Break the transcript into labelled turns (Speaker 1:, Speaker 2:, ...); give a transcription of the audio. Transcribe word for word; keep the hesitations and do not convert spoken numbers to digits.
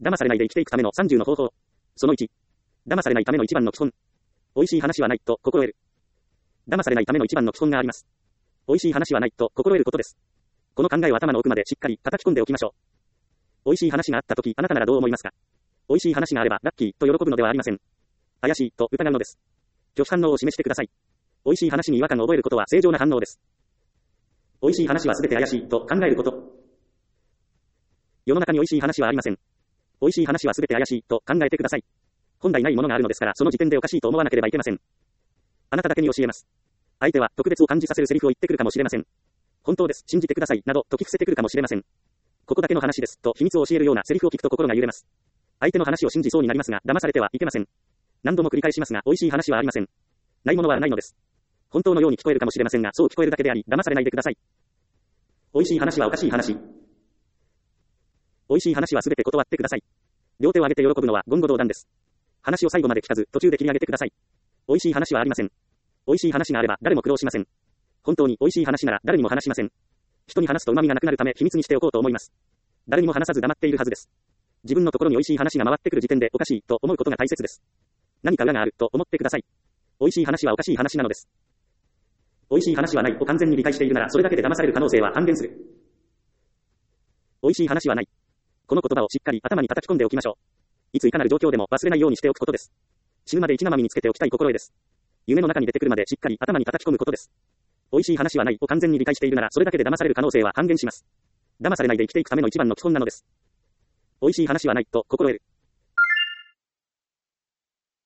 Speaker 1: 騙されないで生きていくためのさんじゅうの方法。そのいち。騙されないための一番の基本。美味しい話はないと心得る。騙されないための一番の基本があります。美味しい話はないと心得ることです。この考えを頭の奥までしっかり叩き込んでおきましょう。美味しい話があったとき、あなたならどう思いますか？美味しい話があればラッキーと喜ぶのではありません。怪しいと疑うのです。拒否反応を示してください。美味しい話に違和感を覚えることは正常な反応です。美味しい話はすべて怪しいと考えること。世の中に美味しい話はありません。美味しい話はすべて怪しいと考えてください。本来ないものがあるのですから、その時点でおかしいと思わなければいけません。あなただけに教えます。相手は特別を感じさせるセリフを言ってくるかもしれません。本当です、信じてください、など、とき伏せてくるかもしれません。ここだけの話です、と秘密を教えるようなセリフを聞くと心が揺れます。相手の話を信じそうになりますが、騙されてはいけません。何度も繰り返しますが、美味しい話はありません。ないものはないのです。本当のように聞こえるかもしれませんが、そう聞こえるだけであり、騙されないでください。美味しい話はおかしい話。美味しい話はすべて断ってください。両手を上げて喜ぶのは言語道断です。話を最後まで聞かず、途中で切り上げてください。美味しい話はありません。美味しい話があれば、誰も苦労しません。本当に美味しい話なら誰にも話しません。人に話すと旨味がなくなるため秘密にしておこうと思います。誰にも話さず黙っているはずです。自分のところに美味しい話が回ってくる時点でおかしいと思うことが大切です。何か裏があると思ってください。美味しい話はおかしい話なのです。美味しい話はないを完全に理解しているなら、それだけで騙される可能性は半減する。美味しい話はない。この言葉をしっかり頭に叩き込んでおきましょう。いついかなる状況でも忘れないようにしておくことです。死ぬまで一生身につけておきたい心得です。夢の中に出てくるまでしっかり頭に叩き込むことです。美味しい話はないを完全に理解しているなら、それだけで騙される可能性は半減します。騙されないで生きていくための一番の基本なのです。美味しい話はないと心得る。